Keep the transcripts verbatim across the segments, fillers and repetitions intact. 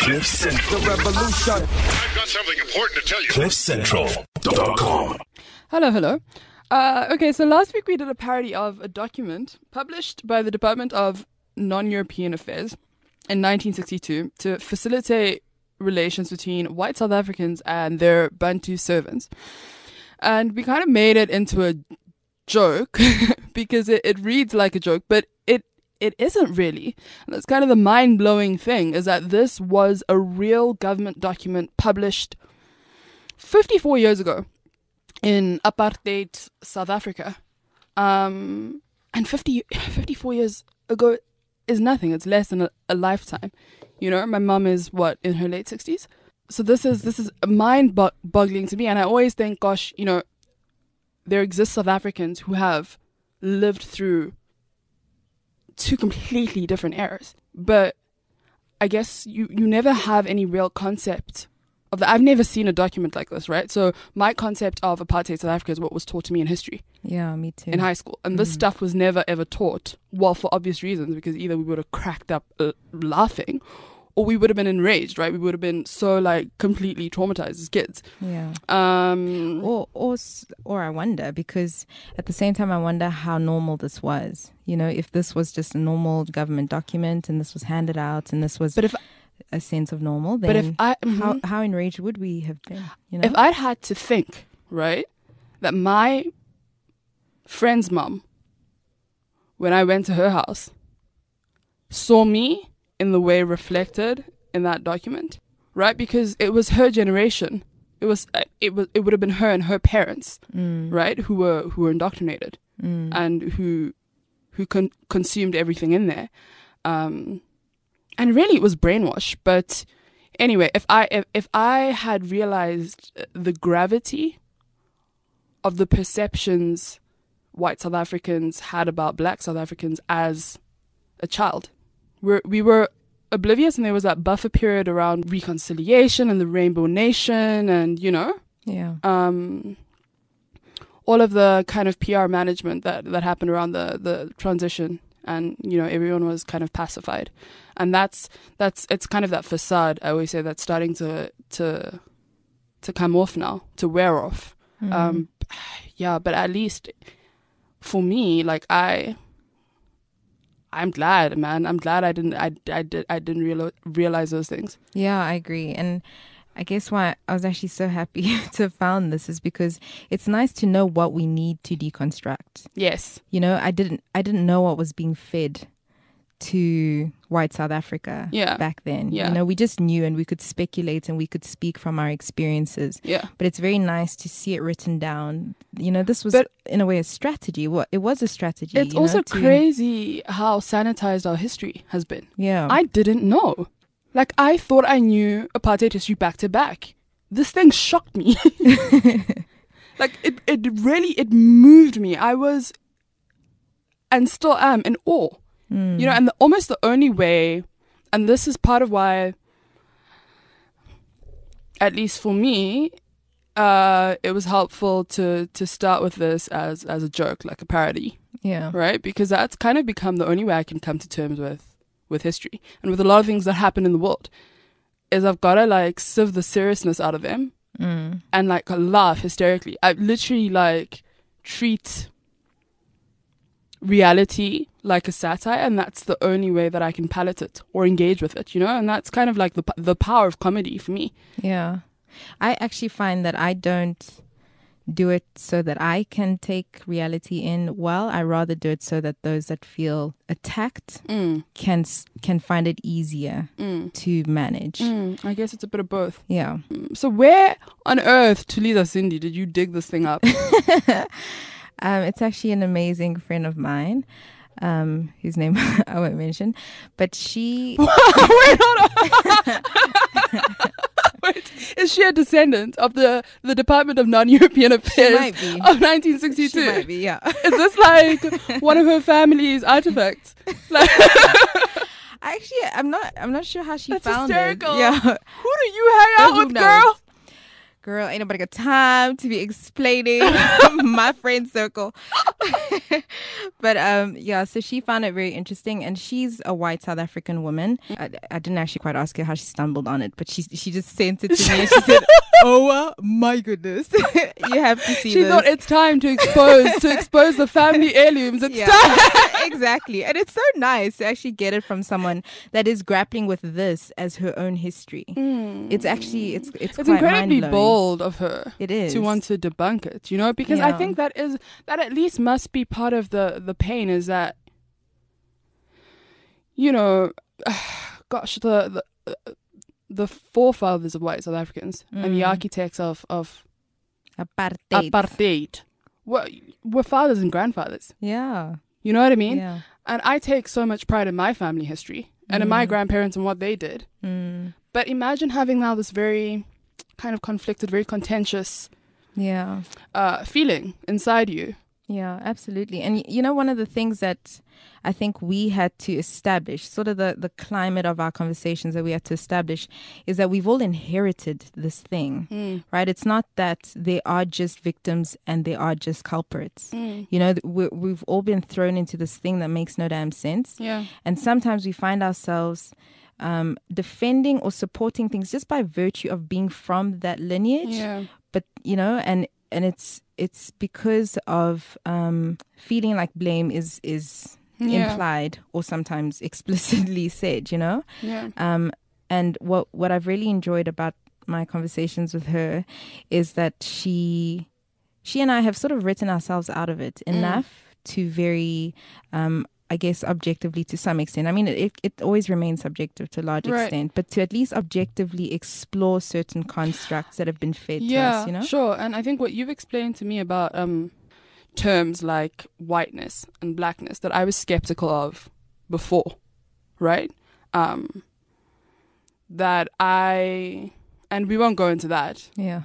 Cliff Central. The revolution. I've got something important to tell you. cliff central dot com. Hello, hello. Uh, okay, so last week we did a parody of a document published by the Department of Non-European Affairs in nineteen sixty-two to facilitate relations between white South Africans and their Bantu servants. And we kind of made it into a joke because it, it reads like a joke, but it it isn't really. And that's kind of the mind-blowing thing, is that this was a real government document published fifty-four years ago in apartheid South Africa. Um, and fifty, fifty-four years ago is nothing. It's less than a, a lifetime. You know, my mum is, what, in her late sixties? So this is this is mind-boggling to me. And I always think, gosh, you know, there exist South Africans who have lived through two completely different eras. But I guess you, you never have any real concept of that. I've never seen a document like this, right? So my concept of apartheid South Africa is what was taught to me in history. Yeah, me too. In high school. And this Mm. stuff was never ever taught. Well, for obvious reasons, because either we would have cracked up uh, laughing, or we would have been enraged, right? We would have been so like completely traumatized as kids. Yeah. Um, Or, or, s- or I wonder, because at the same time, I wonder how normal this was. You know, if this was just a normal government document and this was handed out and this was but if a sense of normal, then but if I how, mhm. how enraged would we have been? You know? if I'd had to think, right, that my friend's mum, when I went to her house, saw me in the way reflected in that document, right? Because it was her generation. It was uh, it was it would have been her and her parents, Mm. right, who were who were indoctrinated Mm. and who who con- consumed everything in there, um, and really it was brainwash. But anyway, if I if, if I had realized the gravity of the perceptions white South Africans had about black South Africans as a child, we're, we were oblivious, and there was that buffer period around reconciliation and the Rainbow Nation, and you know, Yeah. um, all of the kind of P R management that, that happened around the, the transition, and you know, everyone was kind of pacified, and that's that's it's kind of that facade, I always say, that's starting to to to come off now, to wear off. Mm. Um, yeah, but at least for me, like I. I'm glad, man. I'm glad I didn't. I, I did. I didn't real, realize those things. Yeah, I agree. And I guess why I was actually so happy to have found this is because it's nice to know what we need to deconstruct. Yes. You know, I didn't I didn't know what was being fed to white South Africa Yeah. back then. Yeah. You know, we just knew, and we could speculate and we could speak from our experiences. Yeah. But it's very nice to see it written down. You know, this was But- in a way a strategy. What it was a strategy. It's you also know, to- crazy how sanitized our history has been. Yeah. I didn't know. Like, I thought I knew apartheid history back to back. This thing shocked me. Like, it, it really, it moved me. I was, and still am, in awe. Mm. You know, and the, almost the only way, and this is part of why, at least for me, uh, it was helpful to, to start with this as, as a joke, like a parody, Yeah. right? Because that's kind of become the only way I can come to terms with, with history and with a lot of things that happen in the world, is I've got to like sieve the seriousness out of them Mm. and like laugh hysterically. I literally like treat reality like a satire, and that's the only way that I can palate it or engage with it, you know? And that's kind of like the p- the power of comedy for me. Yeah. I actually find that I don't do it so that I can take reality in well. I rather do it so that those that feel attacked Mm, can s- can find it easier mm, to manage. mm. I guess it's a bit of both. Yeah. Mm, So where on earth, Tulisa Cindy, did you dig this thing up? Um, it's actually an amazing friend of mine, um, whose name I won't mention, but she... Wait, hold on. Wait, is she a descendant of the, the Department of Non-European Affairs might be. of nineteen sixty-two? She might be, yeah. Is this like one of her family's artifacts? Like, Actually, I'm not. I'm not sure how she That's found hysterical. it. Yeah, who do you hang out Who with, knows? girl? Girl, ain't nobody got time to be explaining my friend circle. But um, yeah, so she found it very interesting, and she's a white South African woman. I, I didn't actually quite ask her how she stumbled on it, but she she just sent it to me, and she said, "Oh my goodness, you have to see She this." thought it's time to expose to expose the family heirlooms. It's Yeah, time. exactly. And it's so nice to actually get it from someone that is grappling with this as her own history. It's actually it's it's, It's quite incredibly mind-blowing. bold of her. It is. to want to debunk it, you know, because I Yeah. think that is that at least must be part of the the pain is that, you know, gosh, the the, the forefathers of white South Africans and the Mm. architects of of Apartheid. apartheid were were fathers and grandfathers. Yeah. You know what I mean? Yeah. And I take so much pride in my family history and in my Mm. grandparents and what they did. Mm. But imagine having now this very kind of conflicted, very contentious Yeah. uh, feeling inside you. Yeah, absolutely. And y- you know, one of the things that I think we had to establish, sort of the, the climate of our conversations that we had to establish, is that we've all inherited this thing, right? It's not that they are just victims and they are just culprits. You know, th- we we've all been thrown into this thing that makes no damn sense. Yeah. And sometimes we find ourselves um, defending or supporting things just by virtue of being from that lineage. Yeah. But you know, and and it's it's because of um, feeling like blame is is Yeah. implied or sometimes explicitly said. You know, Yeah. um, and what what I've really enjoyed about my conversations with her is that she she and I have sort of written ourselves out of it enough to very um, I guess objectively to some extent. I mean, it it always remains subjective to a large Right. extent, but to at least objectively explore certain constructs that have been fed to Yeah, us, you know? sure. And I think what you've explained to me about um, terms like whiteness and blackness that I was skeptical of before, right? Um, that I, and we won't go into that. Yeah.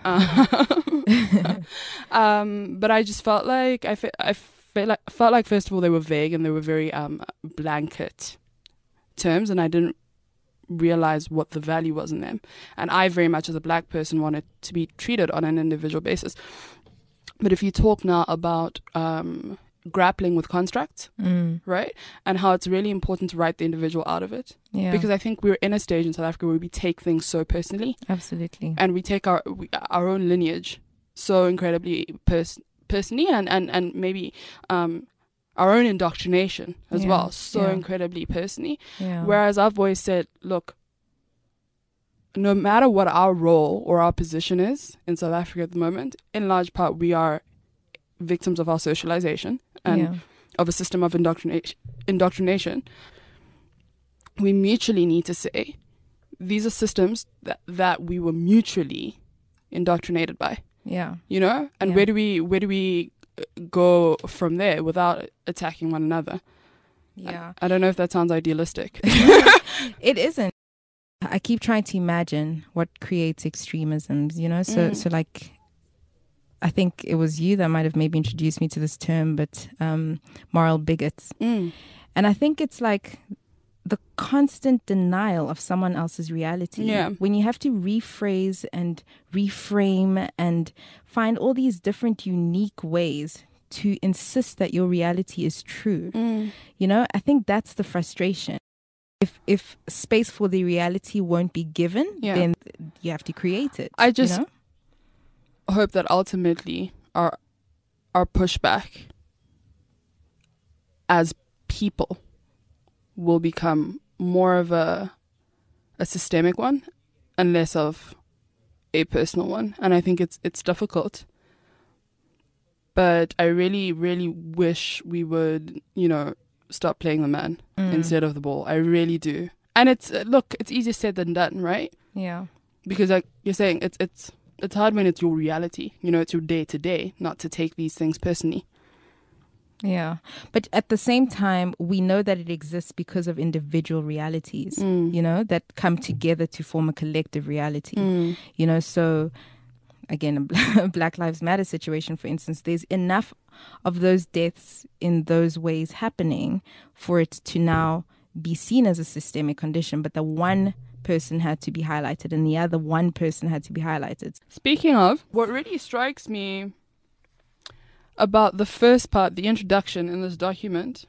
Um, um, but I just felt like I, fe- I felt like felt like first of all they were vague and they were very um blanket terms, and I didn't realize what the value was in them. And I very much as a black person wanted to be treated on an individual basis. But if you talk now about um grappling with constructs, Mm, right, and how it's really important to write the individual out of it, yeah. because I think we're in a stage in South Africa where we take things so personally, Absolutely. and we take our we, our own lineage so incredibly pers- personally, and and and maybe um our own indoctrination as Yeah, well, so yeah. incredibly personally. Yeah. Whereas I've always said, look, no matter what our role or our position is in South Africa at the moment, in large part we are victims of our socialization and yeah. of a system of indoctrination. indoctrination. We mutually need to say these are systems that, that we were mutually indoctrinated by, Yeah. you know? And Yeah. where do we where do we uh, go from there without attacking one another? Yeah. I don't know if that sounds idealistic. It isn't. I keep trying to imagine what creates extremisms, you know? So, Mm. so like, I think it was you that might have maybe introduced me to this term, but um, moral bigots. Mm. And I think it's like the constant denial of someone else's reality. Yeah. When you have to rephrase and reframe and find all these different unique ways to insist that your reality is true. Mm. You know, I think that's the frustration. If if space for the reality won't be given, Yeah. then you have to create it. I you just know? hope that ultimately our our pushback as people will become more of a a systemic one and less of a personal one. And I think it's it's difficult. But I really, really wish we would, you know, stop playing the man Mm. instead of the ball. I really do. And it's uh, look, it's easier said than done, right? Yeah. Because like you're saying, it's it's it's hard when it's your reality. You know, it's your day to day, not to take these things personally. Yeah. But at the same time, we know that it exists because of individual realities, Mm. you know, that come together to form a collective reality. Mm. You know, so again, a Bla- Black Lives Matter situation, for instance, there's enough of those deaths in those ways happening for it to now be seen as a systemic condition. But the one person had to be highlighted and the other one person had to be highlighted. Speaking of, what really strikes me about the first part, the introduction in this document,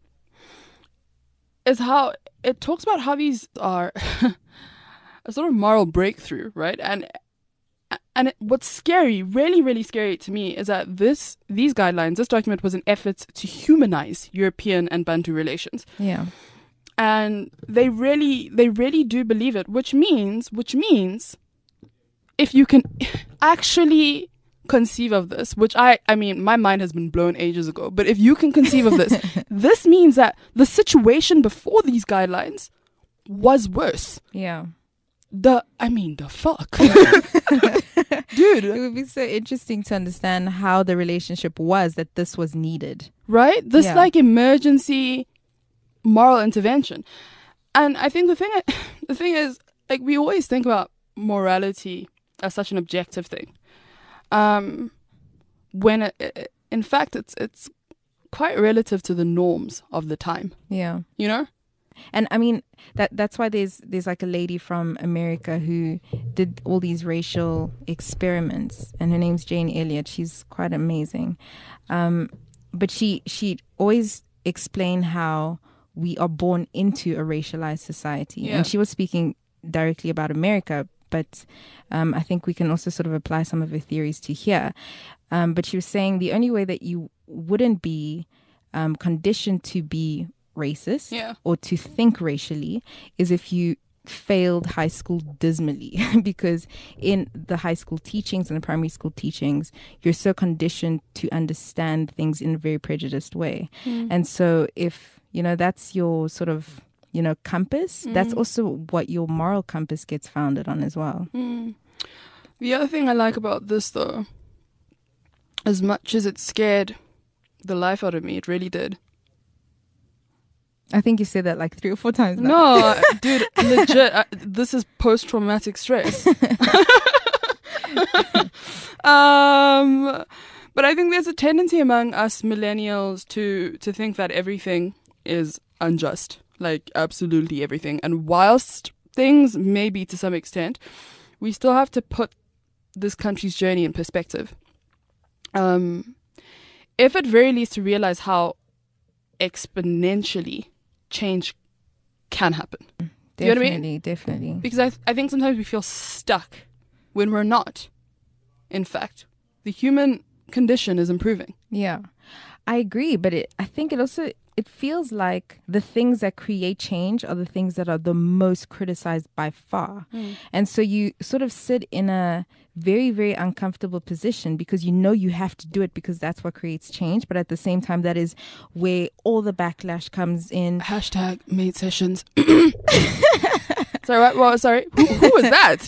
is how it talks about how these are a sort of moral breakthrough, right? And and it, what's scary, really, really scary to me, is that this these guidelines, this document, was an effort to humanize European and Bantu relations. Yeah. And they really, they really do believe it, which means, which means, if you can actually conceive of this, which I, I mean, my mind has been blown ages ago, but if you can conceive of this, this means that the situation before these guidelines was worse. Yeah. The, I mean, the fuck. Dude. It would be so interesting to understand how the relationship was that this was needed. Right? This Yeah. like emergency moral intervention. And I think the thing the thing is, like, we always think about morality as such an objective thing. Um when it, it, in fact it's it's quite relative to the norms of the time, Yeah. you know? And I mean that that's why there's there's like a lady from America who did all these racial experiments, and her name's Jane Elliott. She's quite amazing. Um, but she she always explained how we are born into a racialized society. Yeah. And she was speaking directly about America, but um, I think we can also sort of apply some of her theories to here. Um, but she was saying the only way that you wouldn't be um, conditioned to be racist Yeah. or to think racially is if you failed high school dismally, because in the high school teachings and the primary school teachings, you're so conditioned to understand things in a very prejudiced way. Mm. And so if, you know, that's your sort of, you know, compass, that's Mm. also what your moral compass gets founded on as well. Mm. The other thing I like about this, though, as much as it scared the life out of me, it really did. I think you said that like three or four times now. No, dude, legit. I, this is post-traumatic stress. um, but I think there's a tendency among us millennials to to think that everything is unjust, like absolutely everything. And whilst things may be to some extent, we still have to put this country's journey in perspective. Um, if at very least to realize how exponentially change can happen. Do you know what I mean? Definitely, definitely. Because I, th- I think sometimes we feel stuck when we're not. In fact, the human condition is improving. Yeah, I agree. But it, I think it also, it feels like the things that create change are the things that are the most criticized by far. Mm. And so you sort of sit in a very, very uncomfortable position because you know you have to do it because that's what creates change. But at the same time, that is where all the backlash comes in. Hashtag made sessions. Sorry, what? Well, sorry. Who, who was that?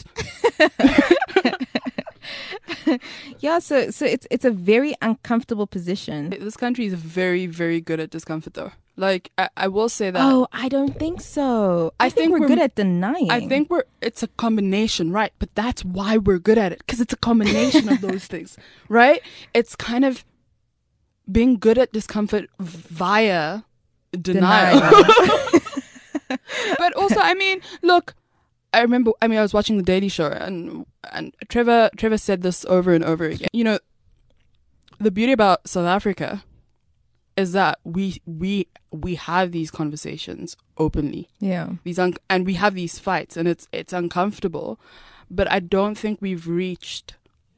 Yeah, so so it's it's a very uncomfortable position. This country is very, very good at discomfort, though. Like, I, I will say that. Oh, I don't think so. I, I think, think we're, we're- good at denying. I think we're, it's a combination, right? But that's why we're good at it. Because it's a combination of those things, right? It's kind of being good at discomfort via denial. Denial. But also, I mean, look, I remember, I mean, I was watching The Daily Show and and Trevor Trevor said this over and over again. You know, the beauty about South Africa is that we we we have these conversations openly. Yeah. These un- and we have these fights, and it's it's uncomfortable, but I don't think we've reached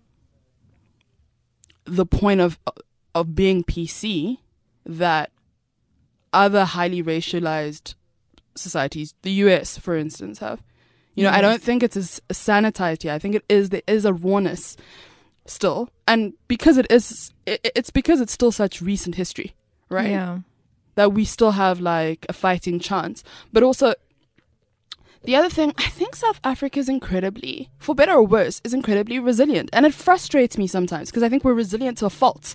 the point of of being P C that other highly racialized societies, the U S for instance, have. You know, I don't think it's as sanitized yet. I think it is there is a rawness still, and because it is, it, it's because it's still such recent history, right? Yeah. That we still have like a fighting chance. But also, the other thing, I think South Africa is incredibly, for better or worse, is incredibly resilient. And it frustrates me sometimes because I think we're resilient to a fault.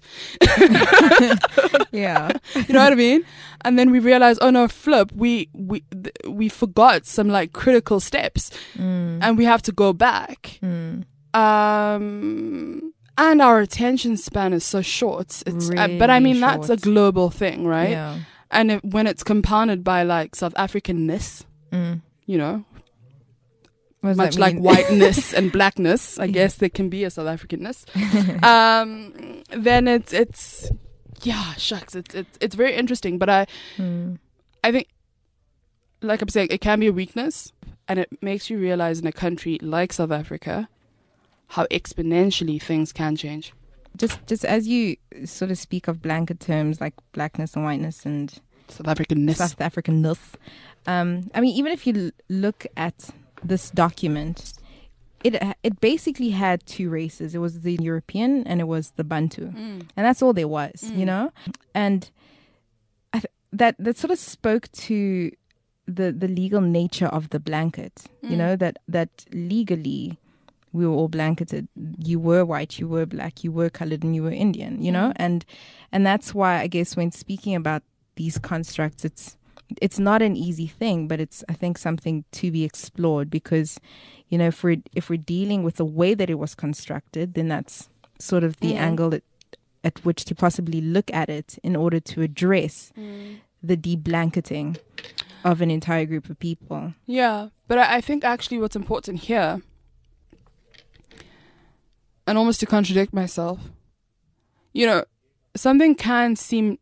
Yeah. You know what I mean? And then we realize, oh no, flip, we we th- we forgot some like critical steps, Mm. and we have to go back. Mm. Um, and our attention span is so short. It's uh, but I Really mean that's a short. global thing, right? Yeah. And it, when it's compounded by like South Africanness, Mm. you know, What does much that like mean? whiteness and blackness, I guess there can be a South Africanness. Um, then it's it's yeah, shucks, it's it's it's very interesting. But I Hmm. I think, like I'm saying, it can be a weakness, and it makes you realize in a country like South Africa how exponentially things can change. Just just as you sort of speak of blanket terms like blackness and whiteness and South Africanness. South Africanness, um, I mean, even if you l- look at this document, it it basically had two races. It was the European and it was the Bantu, Mm. and that's all there was, Mm. you know. And I th- that that sort of spoke to the the legal nature of the blanket, you Mm. know, that that legally we were all blanketed. You were white, you were black, you were colored, and you were Indian, you know, Mm. and and that's why I guess when speaking about these constructs, it's it's not an easy thing, but it's I think something to be explored because, you know, if we're if we're dealing with the way that it was constructed, then that's sort of the Mm. angle at, at which to possibly look at it in order to address Mm. the deblanketing of an entire group of people. Yeah, but I, I think actually what's important here, and almost to contradict myself, you know, something can seem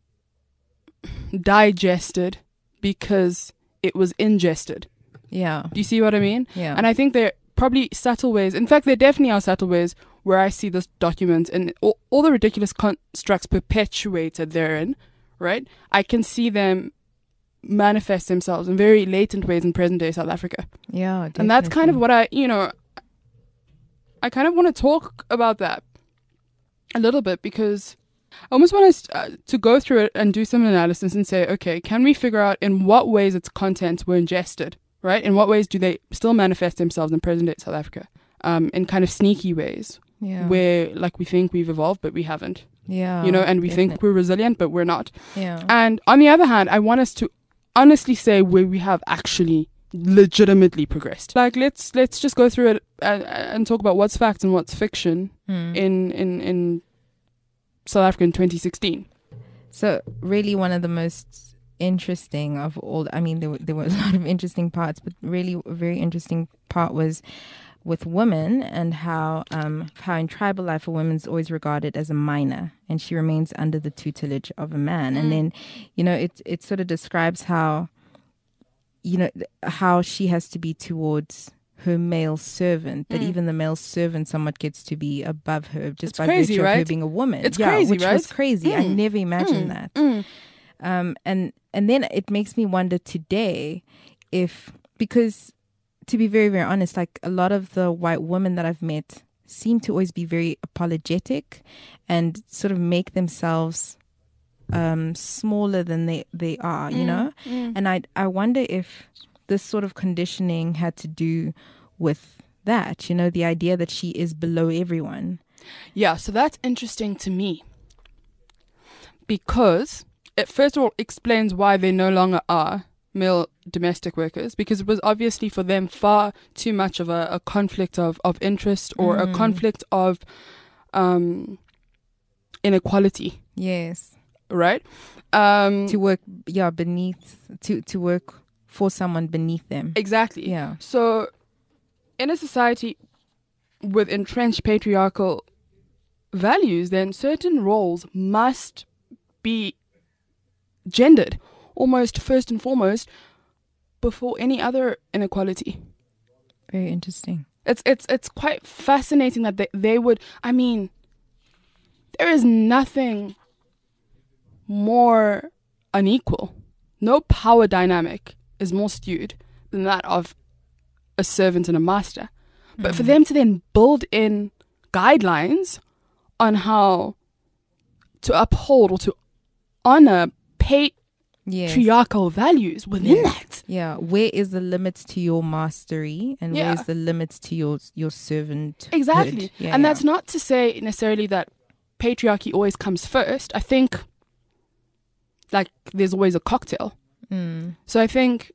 digested because it was ingested. Yeah, Do you see what I mean? yeah, And I think there are probably subtle ways. In fact, there definitely are subtle ways where I see this document and all, all the ridiculous constructs perpetuated therein, right? I can see them manifest themselves in very latent ways in present day South Africa. yeah, And that's kind of definitely. what I, you know, I kind of want to talk about that a little bit because I almost want us uh, to go through it and do some analysis and say, okay, can we figure out in what ways its contents were ingested, right? In what ways do they still manifest themselves in present day South Africa? Um, in kind of sneaky ways yeah, where like we think we've evolved, but we haven't, yeah, you know, and we think definitely. we're resilient, but we're not. yeah, And on the other hand, I want us to honestly say where we have actually legitimately progressed. Like let's let's just go through it and, and talk about what's fact and what's fiction Hmm. in in in South Africa in twenty sixteen. So really one of the most interesting of all, I mean, there were, there were a lot of interesting parts, but really a very interesting part was with women and how um, how in tribal life a woman's always regarded as a minor and she remains under the tutelage of a man. And then, you know, it it sort of describes how, you know, th- how she has to be towards her male servant, that Mm. even the male servant somewhat gets to be above her just It's by crazy, virtue of her right? being a woman. It's yeah, crazy, which was right? crazy. I Mm. never imagined Mm. that. Mm. Um, and and then it makes me wonder today if, because to be very, very honest, like a lot of the white women that I've met seem to always be very apologetic and sort of make themselves um, smaller than they, they are, you Mm. know? Mm. And I I wonder if this sort of conditioning had to do with that, you know, the idea that she is below everyone. Yeah, so that's interesting to me because it first of all explains why they no longer are male domestic workers, because it was obviously for them far too much of a, a conflict of, of interest or a Mm. conflict of um, inequality, Yes. right? Um, To work, yeah, beneath, to, to work for someone beneath them. exactly. Yeah. So, in a society with entrenched patriarchal values, then certain roles must be gendered, almost first and foremost, before any other inequality. Very interesting. It's it's it's quite fascinating that they, they would. I mean, there is nothing more unequal. No power dynamic is more skewed than that of a servant and a master. But for them to then build in guidelines on how to uphold or to honor Yes. patriarchal values within Yes. that. Yeah. Where is the limits to your mastery and Yeah. where's the limits to your your servant? Exactly. Yeah, and yeah. that's not to say necessarily that patriarchy always comes first. I think like there's always a cocktail. Mm. So I think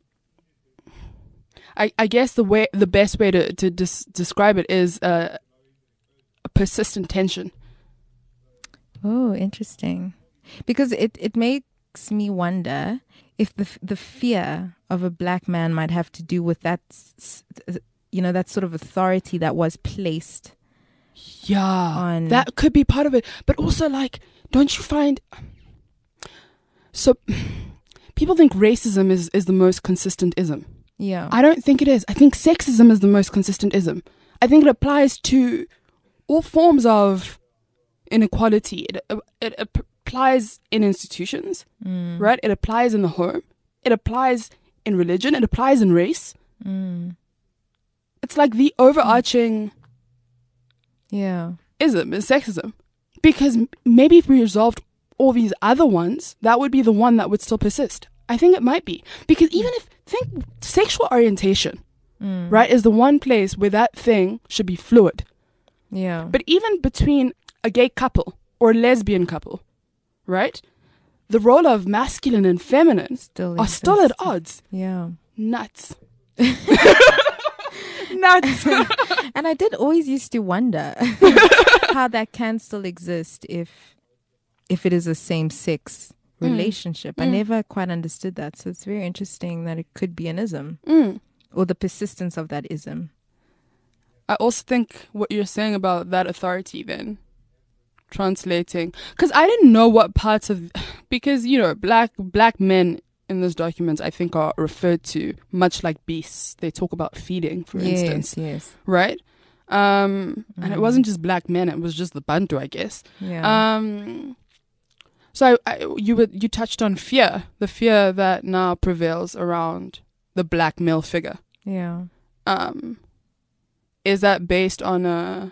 I I guess the way the best way to to des- describe it is uh, a persistent tension. Oh, interesting. Because it, it makes me wonder if the f- the fear of a black man might have to do with that, you know, that sort of authority that was placed. Yeah, on... that could be part of it. But also, like, don't you find... So, people think racism is, is the most consistent ism. Yeah. I don't think it is. I think sexism is the most consistent ism. I think it applies to all forms of inequality. It, it, it applies in institutions, mm. right? It applies in the home. It applies in religion. It applies in race. Mm. It's like the overarching yeah. ism is sexism. Because m- maybe if we resolved all these other ones, that would be the one that would still persist. I think it might be. Because even if, think sexual orientation, mm. right, is the one place where that thing should be fluid. Yeah. But even between a gay couple or a lesbian couple, right, the role of masculine and feminine still are exists. still at odds. Yeah. Nuts. Nuts. And I did always used to wonder how that can still exist if if it is a same-sex relationship. Mm. I mm. never quite understood that. So it's very interesting that it could be an ism Mm. or the persistence of that ism. I also think what you're saying about that authority then translating, because I didn't know what parts of, because, you know, black black men in this document I think are referred to much like beasts. They talk about feeding, for yes, instance. Yes, right? Um, mm. And it wasn't just black men, it was just the Bantu, I guess. Yeah. Um, so I, I, you were, you touched on fear, the fear that now prevails around the black male figure. Yeah. Um, is that based on a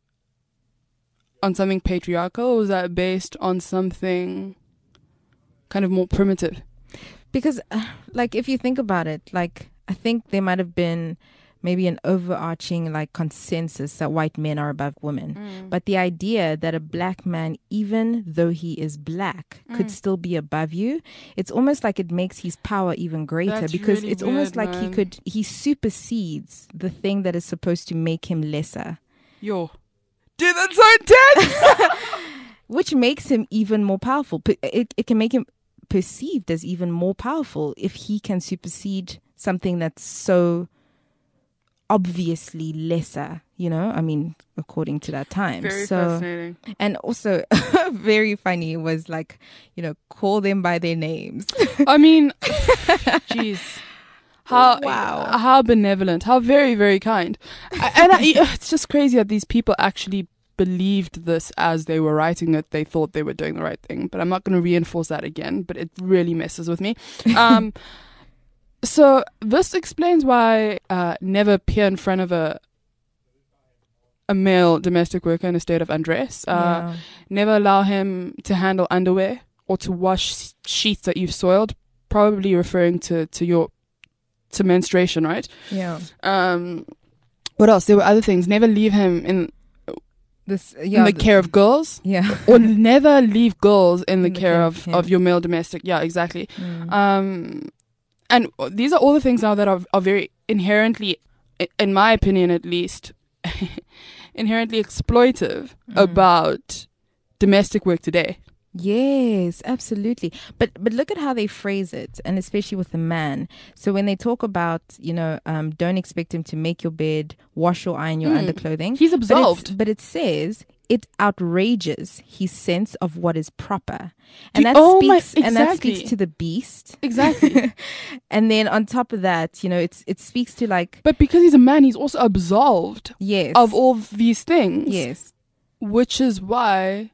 on something patriarchal, or is that based on something kind of more primitive? Because, uh, like, if you think about it, like, I think there might have been maybe an overarching, like, consensus that white men are above women. Mm. But the idea that a black man, even though he is black, Mm. could still be above you, it's almost like it makes his power even greater. That's because really it's almost weird, like he man. could, he supersedes the thing that is supposed to make him lesser. Yo. Dude, that's so intense! Which makes him even more powerful. P- It, it can make him perceived as even more powerful if he can supersede something that's so obviously lesser, you know, I mean, according to that time. Very so, fascinating. And also very funny was like, you know, call them by their names. I mean, jeez. How, Wow. how benevolent, how very, very kind. I- and I, it's just crazy that these people actually believed this as they were writing it. They thought they were doing the right thing, but I'm not going to reinforce that again, but it really messes with me. Um, so this explains why uh, never appear in front of a a male domestic worker in a state of undress. Uh, Yeah. Never allow him to handle underwear or to wash sheets that you've soiled, probably referring to, to your to menstruation, right? Yeah. Um, what else? There were other things. Never leave him in, This, in yeah. the th- care of girls, Yeah. or never leave girls in the In the care care of, of him. of your male domestic. Yeah, exactly. Mm. Um, and these are all the things now that are, are very inherently, i- in my opinion at least, inherently exploitive Mm. about domestic work today. Yes, absolutely. But but look at how they phrase it, and especially with the man. So when they talk about, you know, um, don't expect him to make your bed, wash or iron your Mm. underclothing. He's But it's- absolved. But, it says it outrages his sense of what is proper, The- and that oh my- speaks and that exactly. speaks to the beast. Exactly. And then on top of that, you know, it's it speaks to like But because he's a man, he's also absolved yes of all these things. yes Which is why,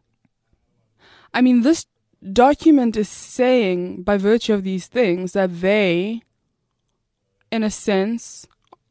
I mean, this document is saying, by virtue of these things, that they, in a sense,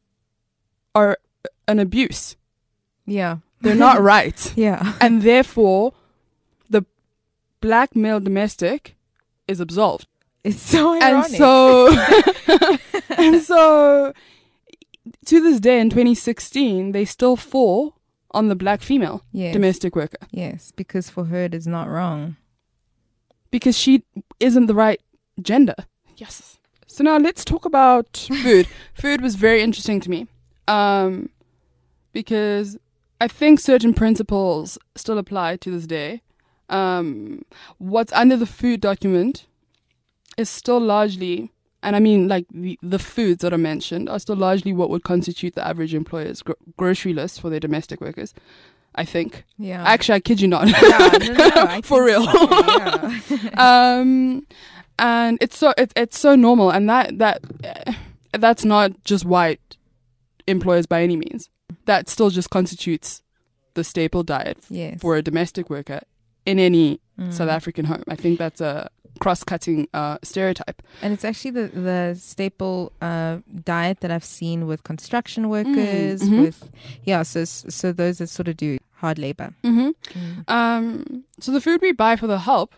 are an abuse. yeah They're not right. yeah And therefore, the black male domestic is absolved. it's so And ironic. so, and so, to this day in twenty sixteen, they still fall on the black female yes domestic worker yes because for her it is not wrong. because she isn't the right gender. Yes. So now let's talk about food. Food was very interesting to me, um, because I think certain principles still apply to this day. Um, what's under the food document is still largely and I mean like the, the foods that are mentioned are still largely what would constitute the average employer's gro- grocery list for their domestic workers, I think. Yeah. Actually, I kid you not. Yeah, no, no, I For think real. so, yeah. um, and it's so it, it's so normal, and that that uh, that's not just white employers by any means. That still just constitutes the staple diet Yes. for a domestic worker in any Mm. South African home. I think that's a cross-cutting uh, stereotype. And it's actually the, the staple uh, diet that I've seen with construction workers, mhm. with, yeah, so so those that sort of do hard labor. Mm-hmm. Mm. Um, so the food we buy for the help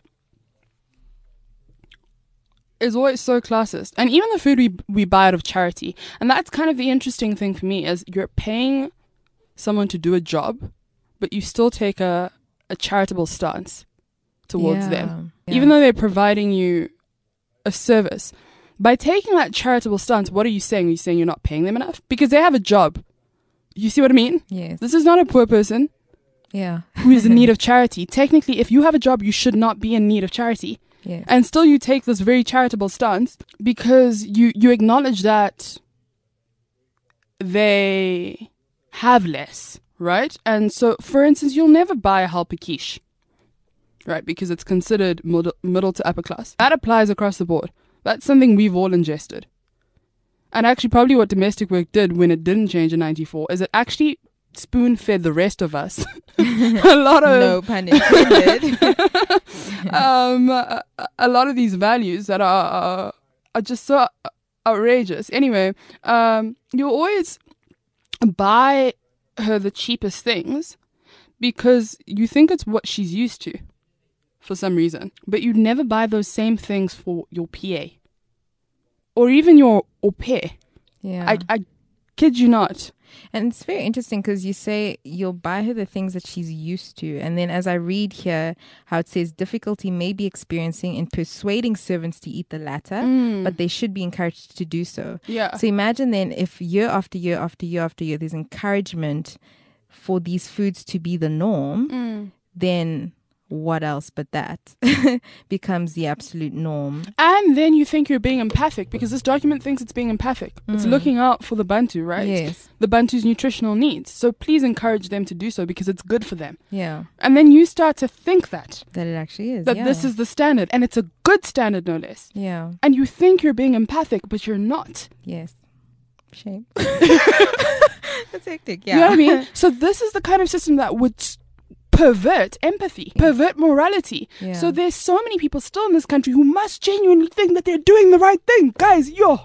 is always so classist, and even the food we we buy out of charity. And that's kind of the interesting thing for me, is you're paying someone to do a job, but you still take a, a charitable stance towards Yeah, them, yeah. even though they're providing you a service. By taking that charitable stance, what are you saying? Are you saying you're not paying them enough? Because they have a job. You see what I mean? Yes. This is not a poor person Yeah. who is in need of charity. Technically, if you have a job, you should not be in need of charity. Yeah. And still you take this very charitable stance because you, you acknowledge that they have less, right? And so, for instance, you'll never buy a helper quiche, right? Because it's considered middle, middle to upper class. That applies across the board. That's something we've all ingested. And actually, probably what domestic work did when it didn't change in ninety-four is it actually spoon-fed the rest of us a lot of No pun intended. um, a, a lot of these values that are uh, are just so outrageous. Anyway, um, you always buy her the cheapest things because you think it's what she's used to for some reason, but you never buy those same things for your P A or even your au pair. Yeah. I, I kid you not. And it's very interesting because you say you'll buy her the things that she's used to. And then as I read here, how it says difficulty may be experiencing in persuading servants to eat the latter, but they should be encouraged to do so. Yeah. So imagine then if year after year after year after year, there's encouragement for these foods to be the norm, then what else but that becomes the absolute norm. And then you think you're being empathic because this document thinks it's being empathic. It's looking out for the Bantu, right? Yes. The Bantu's nutritional needs. So please encourage them to do so because it's good for them. Yeah. And then you start to think that, That it actually is. that yeah. this is the standard, and it's a good standard, no less. Yeah. And you think you're being empathic, but you're not. Yes. Shame. That's hectic. Yeah. You know what I mean? So this is the kind of system that would s- pervert empathy, pervert morality. Yeah. So there's so many people still in this country who must genuinely think that they're doing the right thing. Guys, yo.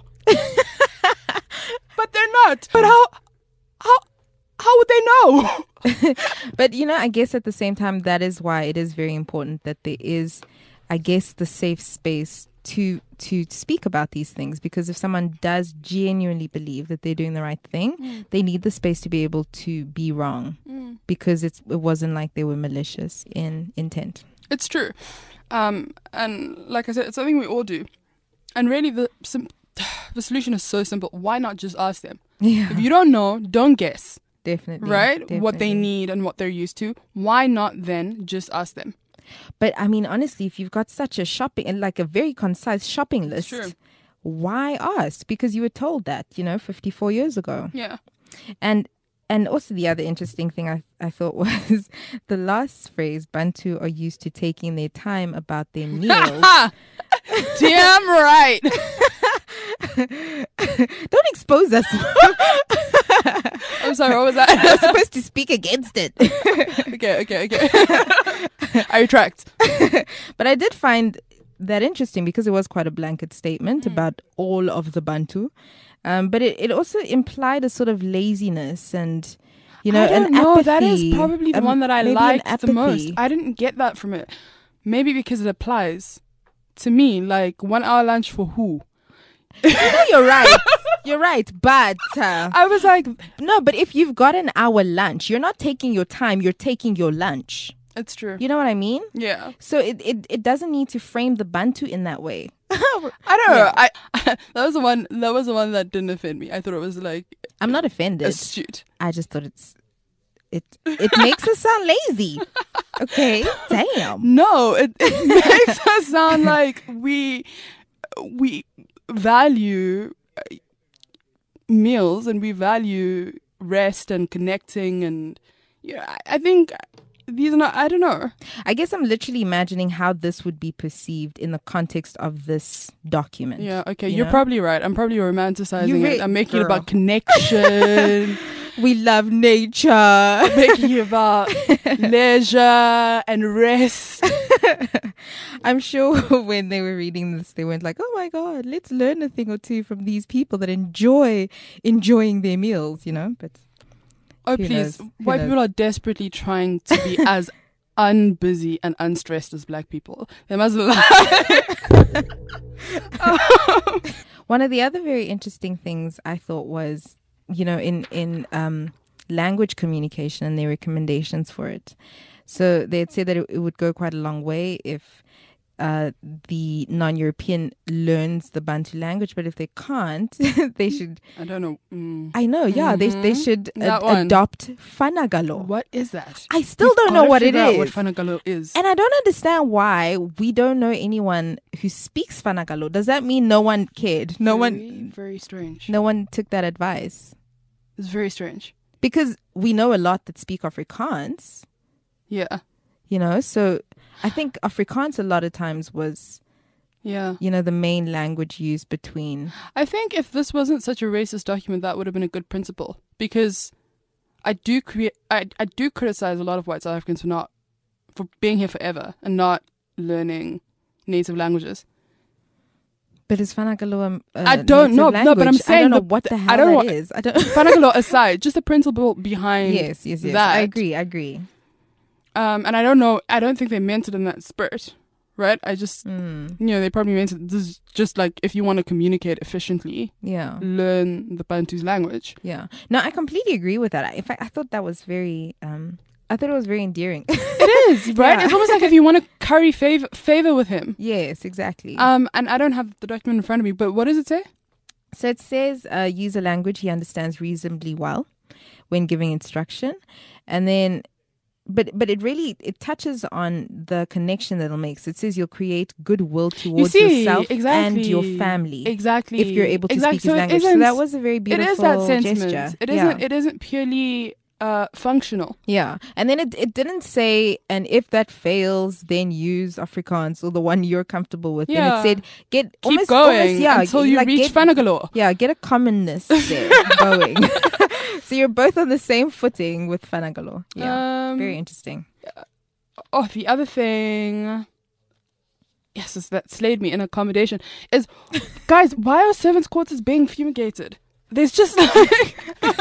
But they're not. But how, how, how would they know? But, you know, I guess at the same time, that is why it is very important that there is, I guess, the safe space to to speak about these things. Because if someone does genuinely believe that they're doing the right thing, Mm. they need the space to be able to be wrong. Mm. Because it's, it wasn't like they were malicious in intent. It's true. Um, and like I said, it's something we all do. And really, the sim- the solution is so simple. Why not just ask them? Yeah. If you don't know, don't guess, Definitely. right? What they definitely. need and what they're used to. Why not then just ask them? But I mean, honestly, if you've got such a shopping and like a very concise shopping list, True. why ask? Because you were told that, you know, fifty-four years ago. Yeah. And and also the other interesting thing I, I thought was the last phrase, Bantu are used to taking their time about their meals. Damn right. Don't expose us. I'm sorry, what was You're that? supposed to speak against it. okay, okay, okay. I retract. But I did find that interesting because it was quite a blanket statement Mm. about all of the Bantu. Um, but it, it also implied a sort of laziness and, you know, I don't an know. apathy. That is probably the Um, one that I maybe an liked the most. apathy. I didn't get that from it. Maybe because it applies to me. Like one hour lunch for who? No, you're right. You're right. But uh, I was like, no, but if you've got an hour lunch, you're not taking your time, you're taking your lunch. it's true. You know what I mean? Yeah. So it, it, it doesn't need to frame the Bantu in that way. I don't know. I that was the one. That was the one that didn't offend me. I thought it was like I'm not offended. astute. I just thought it's it it makes us sound lazy. Okay, damn. No, it, it makes us sound like we we value uh, meals and we value rest and connecting and yeah, I, I think these are not, I don't know. I guess I'm literally imagining how this would be perceived in the context of this document. Yeah, okay, you you're know? probably right. I'm probably romanticizing You re- it. I'm making it girl. about connection. We love nature. Making it about leisure and rest. I'm sure when they were reading this, they went like, oh my God, let's learn a thing or two from these people that enjoy enjoying their meals, you know? But Oh, Who please. knows? Who White knows? people are desperately trying to be as unbusy and unstressed as black people. They must lie. one of the other very interesting things I thought was, you know, in, in um, language communication and their recommendations for it. So they had said that it, it would go quite a long way if uh, the non-European learns the Bantu language, but if they can't, they should... I don't know. Mm. I know, yeah, they they Mhm. should That ad- one. adopt Fanagalo. What is that? I still We've don't know gotta what it figure out is. What Fanagalo is. And I don't understand why we don't know anyone who speaks Fanagalo. Does that mean no one cared? No very, one Very strange. no one took that advice? It's very strange. Because we know a lot that speak Afrikaans, Yeah. you know, so I think Afrikaans a lot of times was, Yeah. you know, the main language used between. I think if this wasn't such a racist document, that would have been a good principle. Because I do create, I, I do criticize a lot of white South Africans for not, for being here forever and not learning native languages. But is Fanagalo a, a I don't native know, language? no, but I'm I saying don't know the- what the the- hell I don't that know- is. I don't. Fanagalo aside, just the principle behind yes, yes, yes. that. I agree. I agree. Um, and I don't know, I don't think they meant it in that spirit, right? I just, Mm, you know, they probably meant it, this is just like if you want to communicate efficiently, yeah. learn the Bantu's language. Yeah. No, I completely agree with that. I- In fact, I thought that was very, um, I thought it was very endearing. It is, right? Yeah. It's almost like if you want to curry favor, favor with him. Yes, exactly. Um, and I don't have the document in front of me, but what does it say? So it says uh, use a language he understands reasonably well when giving instruction. And then, but but it really, it touches on the connection that it'll make. So it says you'll create goodwill towards see, yourself exactly. and your family. Exactly. If you're able to exactly. speak his So it language. So isn't- that was a very It beautiful is that sentiment. gesture. It Yeah. isn't. It isn't purely uh, functional. Yeah. And then it, it didn't say, and if that fails, then use Afrikaans or the one you're comfortable with. Yeah. And it said, get Keep almost, going almost, yeah, until you like reach get, Fanagalo. Yeah, get a commonness there going. So you're both on the same footing with Fanagalo. Yeah. Um, Very interesting. Oh, the other thing, yes, is that slayed me in accommodation is, guys, why are servants' quarters being fumigated? There's just like,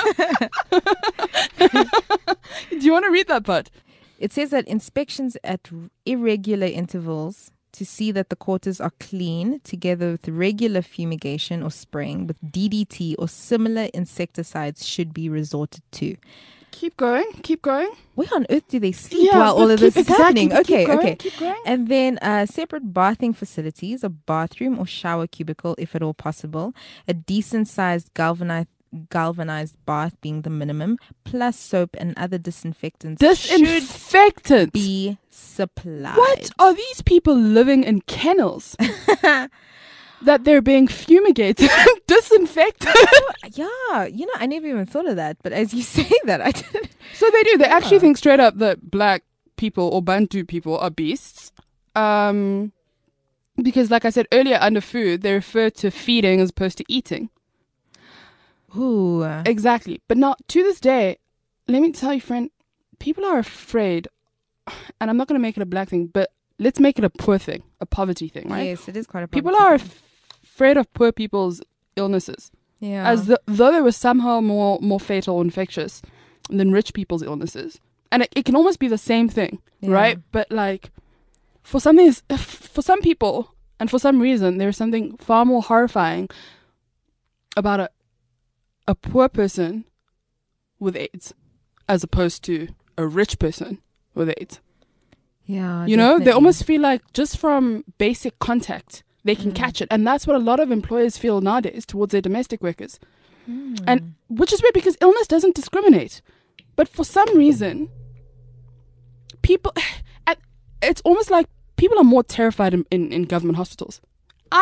do you want to read that part? It says that inspections at r- irregular intervals to see that the quarters are clean, together with regular fumigation or spraying with D D T or similar insecticides, should be resorted to. Keep going, keep going. Where on earth do they sleep Yeah, while all but of this keep- is exactly, happening? keep Okay, going, okay. keep going. And then uh, separate bathing facilities, a bathroom or shower cubicle if at all possible, a decent sized galvanized galvanized bath being the minimum, plus soap and other disinfectants should Disinfectant. be supplied. What are these people living in kennels? That they're being fumigated, disinfected. Yeah, you know, I never even thought of that, but as you say that, I didn't. So they do. They actually Yeah. think straight up that black people or Bantu people are beasts. Um, because, like I said earlier, under food, they refer to feeding as opposed to eating. Ooh. Exactly. But now, to this day, let me tell you, friend, people are afraid, and I'm not going to make it a black thing, but let's make it a poor thing, a poverty thing, right? Yes, it is quite a People poverty are thing. af- afraid of poor people's illnesses, yeah. as th- though they were somehow more more fatal or infectious than rich people's illnesses. And it, it can almost be the same thing, Yeah. right? But like, for something, is- for some people, and for some reason, there's something far more horrifying about a a poor person with AIDS as opposed to a rich person with AIDS. Yeah. You know, they definitely. almost feel like just from basic contact, they can catch it. And that's what a lot of employers feel nowadays towards their domestic workers. And which is weird because illness doesn't discriminate. But for some reason, people, and it's almost like people are more terrified in, in, in government hospitals. I am.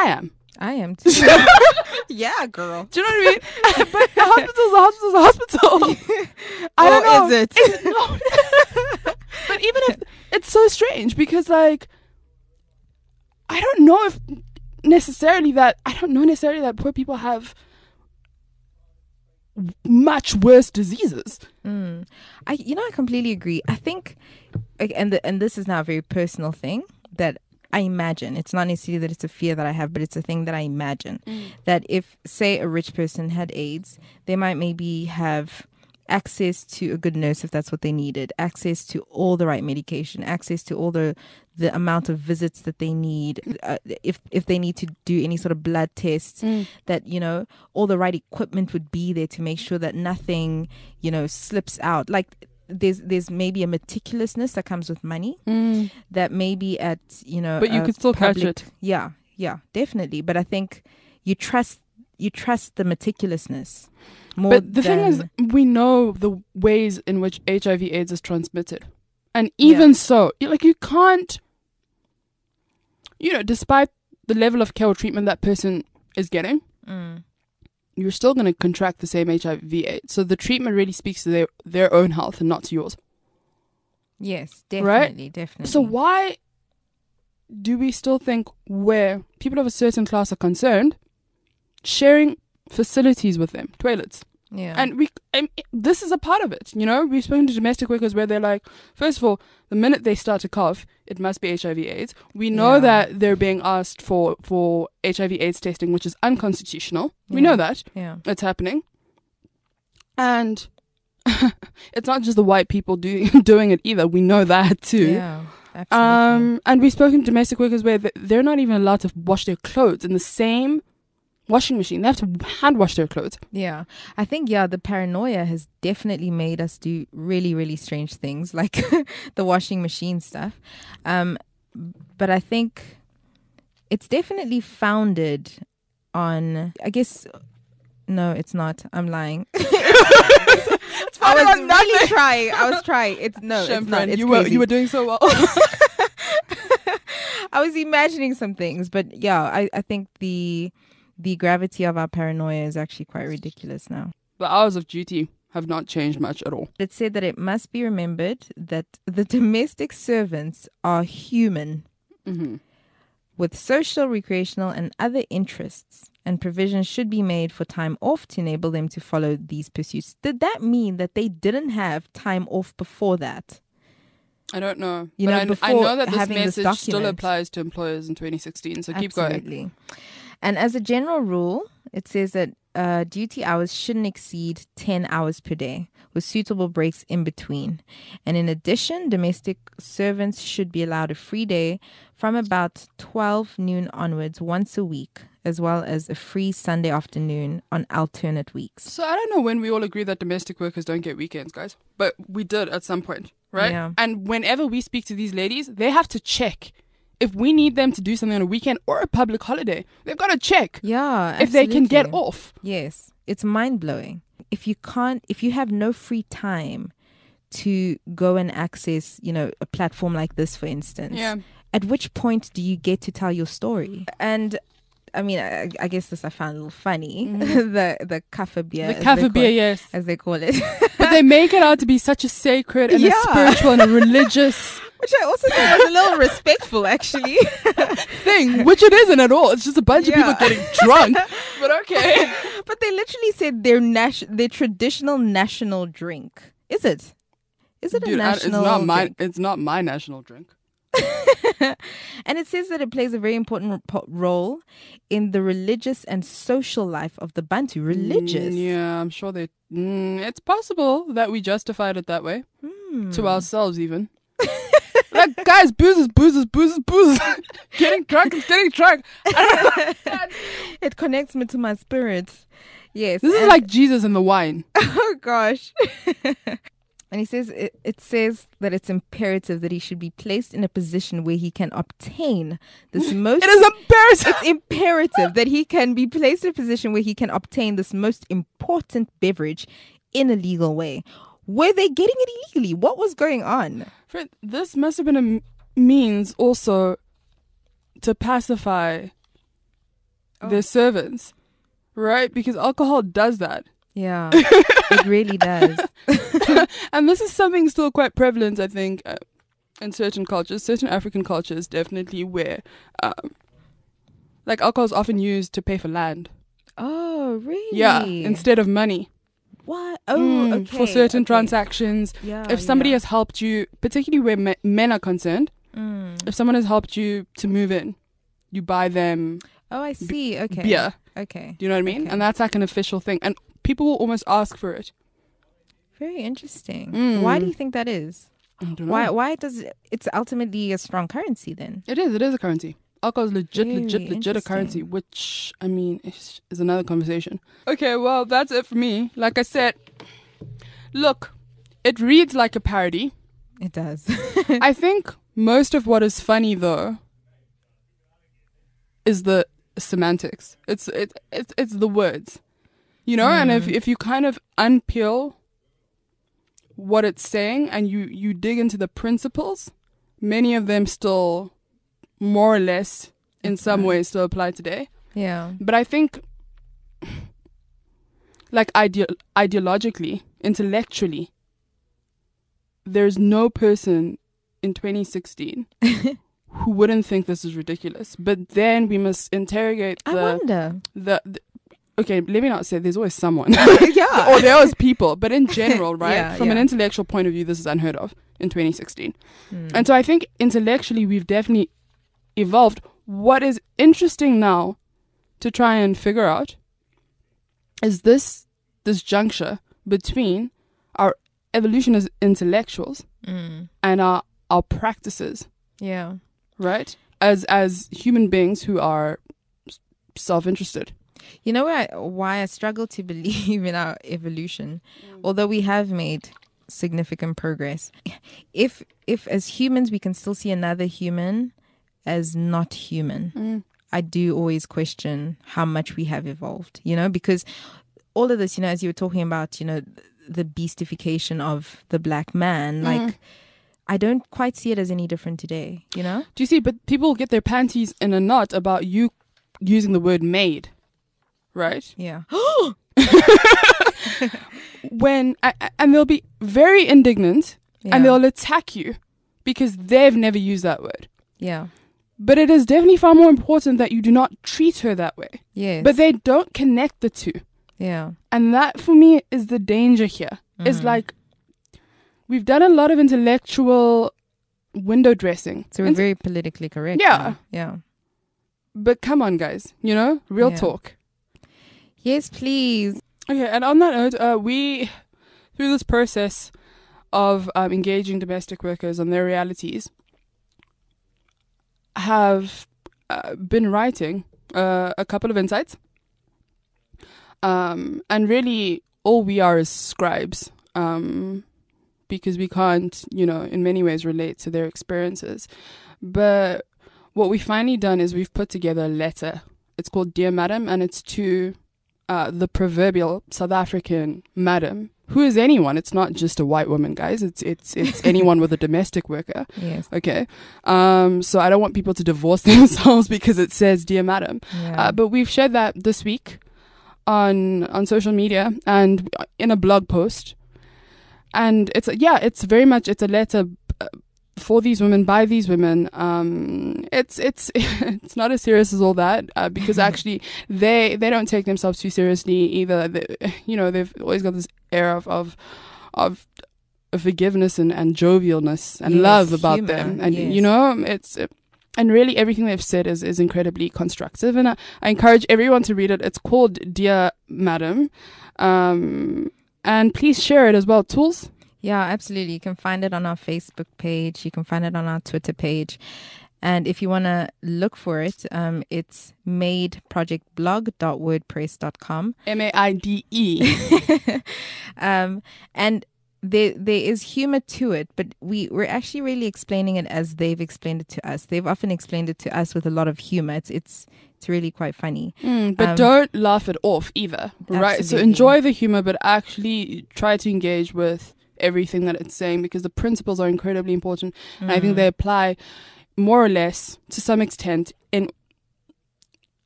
I am too. Yeah, girl. Do you know what I mean? But a hospital's a hospital's a hospital. I Or don't know. is it? Is it- no. But even if it's so strange because like I don't know if necessarily that I don't know necessarily that poor people have much worse diseases. Mm. I, you know, I completely agree. I think, like, and the, and this is now a very personal thing that I imagine. It's not necessarily that it's a fear that I have, but it's a thing that I imagine. Mm. That if, say, a rich person had AIDS, they might maybe have access to a good nurse if that's what they needed, access to all the right medication, access to all the the amount of visits that they need, uh, if if they need to do any sort of blood tests, mm. that, you know, all the right equipment would be there to make sure that nothing, you know, slips out. Like there's there's maybe a meticulousness that comes with money mm. that maybe at, you know, but you could still public, catch it. Yeah, yeah, definitely. But I think you trust you trust the meticulousness. More but the than, thing is, we know the ways in which H I V AIDS is transmitted. And even yeah. so, like you can't, you know, despite the level of care or treatment that person is getting, mm. you're still going to contract the same H I V AIDS. So the treatment really speaks to their, their own health and not to yours. Yes, definitely, right? definitely. So why do we still think where people of a certain class are concerned, sharing facilities with them, toilets? Yeah. And we, and this is a part of it, you know. We've spoken to domestic workers where they're like, first of all, the minute they start to cough, it must be H I V AIDS. We know yeah. that they're being asked for, for H I V AIDS testing, which is unconstitutional. Yeah. We know that. Yeah. It's happening. And it's not just the white people doing doing it either. We know that too. Yeah, absolutely. Um, and we've spoken to domestic workers where they're not even allowed to wash their clothes in the same washing machine. They have to hand wash their clothes. Yeah. I think, yeah, the paranoia has definitely made us do really, really strange things like the washing machine stuff. Um, but I think it's definitely founded on, I guess, no, it's not. I'm lying. it's I was really nothing. trying. I was trying. It's no, Shem, it's not. It's you crazy. were you were doing so well. I was imagining some things, but yeah, I, I think the the gravity of our paranoia is actually quite ridiculous now. The hours of duty have not changed much at all. It said that it must be remembered that the domestic servants are human mm-hmm. with social, recreational, and other interests, and provisions should be made for time off to enable them to follow these pursuits. Did that mean that they didn't have time off before that? I don't know. You but know, I, before I know that this having message this still applies to employers in twenty sixteen, so keep going. Absolutely. And as a general rule, it says that uh, duty hours shouldn't exceed ten hours per day, with suitable breaks in between. And in addition, domestic servants should be allowed a free day from about twelve noon onwards once a week, as well as a free Sunday afternoon on alternate weeks. So I don't know when we all agree that domestic workers don't get weekends, guys. But we did at some point, right? Yeah. And whenever we speak to these ladies, they have to check. If we need them to do something on a weekend or a public holiday, they've got to check. Yeah, if they can get off. Yes, it's mind-blowing. If you can't, if you have no free time to go and access, you know, a platform like this, for instance, yeah. at which point do you get to tell your story? And I mean, I, I guess this I found a little funny. Mm-hmm. the the kaffa beer. The kaffa beer, yes. As they call it. But they make it out to be such a sacred and yeah. a spiritual and a religious which I also think was a little respectful, actually. thing, which it isn't at all. It's just a bunch yeah. of people getting drunk. But okay. But they literally said their nas- their traditional national drink. Is it? Is it Dude, a national it's not my drink? It's not my national drink. And it says that it plays a very important po- role in the religious and social life of the Bantu. Religious. Mm, yeah, I'm sure they... Mm, it's possible that we justified it that way. Mm. To ourselves, even. Like, guys, booze is booze is booze is booze. Getting drunk is getting drunk. It connects me to my spirit. Yes. This is like Jesus and the wine. Oh, gosh. And he says it, it says that it's imperative that he should be placed in a position where he can obtain this most... It is imperative! It's imperative that he can be placed in a position where he can obtain this most important beverage in a legal way. Were they getting it illegally? What was going on? Fred, this must have been a m- means also to pacify their servants, right? Because alcohol does that. Yeah, it really does. And this is something still quite prevalent, I think, uh, in certain cultures, certain African cultures, definitely, where um, like alcohol is often used to pay for land. Oh, really? Yeah, instead of money. What? Oh, Mm, okay. for certain okay. transactions. Yeah, If somebody yeah. has helped you, particularly where me- men are concerned, Mm. if someone has helped you to move in, you buy them Oh, I see. Okay. beer. Okay. Do you know what I mean? Okay. And that's like an official thing. And people will almost ask for it. Very interesting. Mm. Why do you think that is? I don't know. Why? Why does it, it's ultimately a strong currency then? It is. It is a currency. Alcohol is legit, Very legit, legit a currency, interesting. which, I mean, is, is another conversation. Okay, well, that's it for me. Like I said, look, it reads like a parody. It does. I think most of what is funny, though, is the semantics. It's it, it's it's the words, you know. And if if you kind of unpeel what it's saying and you you dig into the principles, many of them still, more or less, in some ways, still apply today. Yeah. But I think, like ide- ideologically, intellectually, there's no person in twenty sixteen who wouldn't think this is ridiculous. But then we must interrogate I the, wonder. the, the okay, let me not say there's always someone. Yeah. Or there was people. But in general, right? Yeah, From an yeah. intellectual point of view, this is unheard of in twenty sixteen. Mm. And so I think intellectually we've definitely evolved. What is interesting now to try and figure out is this this juncture between our evolution as intellectuals Mm. and our our practices, Yeah. right? As as human beings who are s- self-interested. You know why, why I struggle to believe in our evolution, although we have made significant progress. If if as humans we can still see another human as not human, I do always question how much we have evolved, you know, because all of this, you know, as you were talking about, you know, the beastification of the black man, like I don't quite see it as any different today, you know? Do you see? But people get their panties in a knot about you using the word "made," right? Yeah. When a- a- and they'll be very indignant Yeah. and they'll attack you because they've never used that word. Yeah. But it is definitely far more important that you do not treat her that way. Yes. But they don't connect the two. yeah. And that, for me, is the danger here. It's Mm-hmm. like we've done a lot of intellectual window dressing. So we're Int- very politically correct. Yeah. now. Yeah. but come on, guys. You know, real Yeah. talk. Yes, please. Okay, and on that note, uh, we, through this process of um, engaging domestic workers on their realities, have uh, been writing uh, a couple of insights. Um, and really, all we are is scribes, um, because we can't, you know, in many ways relate to their experiences. But what we've finally done is we've put together a letter. It's called Dear Madam, and it's to uh, the proverbial South African madam, who is anyone. It's not just a white woman, guys. It's it's it's anyone with a domestic worker. Yes. Okay. Um, so I don't want people to divorce themselves because it says Dear Madam. Yeah. Uh, but we've shared that this week on on social media and in a blog post. And it's yeah, it's very much it's a letter uh, for these women, by these women. Um, it's it's it's not as serious as all that uh, because actually they they don't take themselves too seriously either. They, you know, they've always got this air of of of forgiveness and, and jovialness and Yes, love about humor, them, and yes. you know, it's. And really, everything they've said is, is incredibly constructive. And I, I encourage everyone to read it. It's called Dear Madam. Um, and please share it as well. Tools? Yeah, absolutely. You can find it on our Facebook page. You can find it on our Twitter page. And if you want to look for it, um, it's made project blog dot wordpress dot com. M A I D E. Um, and there there is humor to it, but we, we're actually really explaining it as they've explained it to us. They've often explained it to us with a lot of humor. It's it's it's really quite funny. Mm, but Um, don't laugh it off either, right? So Absolutely. enjoy the humor, but actually try to engage with everything that it's saying because the principles are incredibly important. And I think they apply more or less to some extent in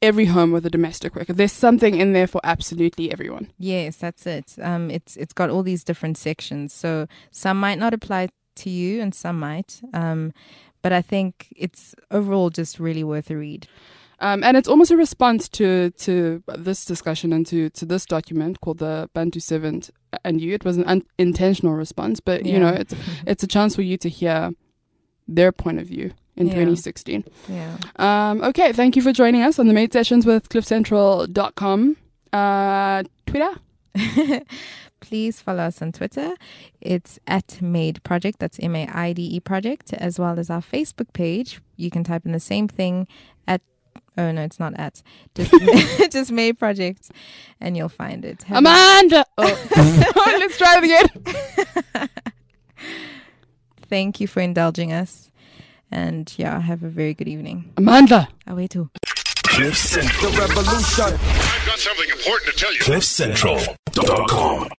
every home with a domestic worker. There's something in there for absolutely everyone. Yes, that's it. Um, it's it's got all these different sections. So some might not apply to you, and some might. Um, but I think it's overall just really worth a read. Um, and it's almost a response to to this discussion and to, to this document called the Bantu Servant and You. It was an unintentional response, but Yeah. you know, it's it's a chance for you to hear their point of view in Yeah. twenty sixteen. Yeah. Um, okay, thank you for joining us on the Made Sessions with cliff central dot com. Uh, Twitter? Please follow us on Twitter. It's at Made Project. That's M A I D E Project, as well as our Facebook page. You can type in the same thing at, oh no, it's not at, just, just Made Project, and you'll find it. Have Amanda! Oh. Let's try it again. Thank you for indulging us. And yeah, have a very good evening. Amanda! Away too. Cliff Central. I've got something important to tell you. cliff central dot com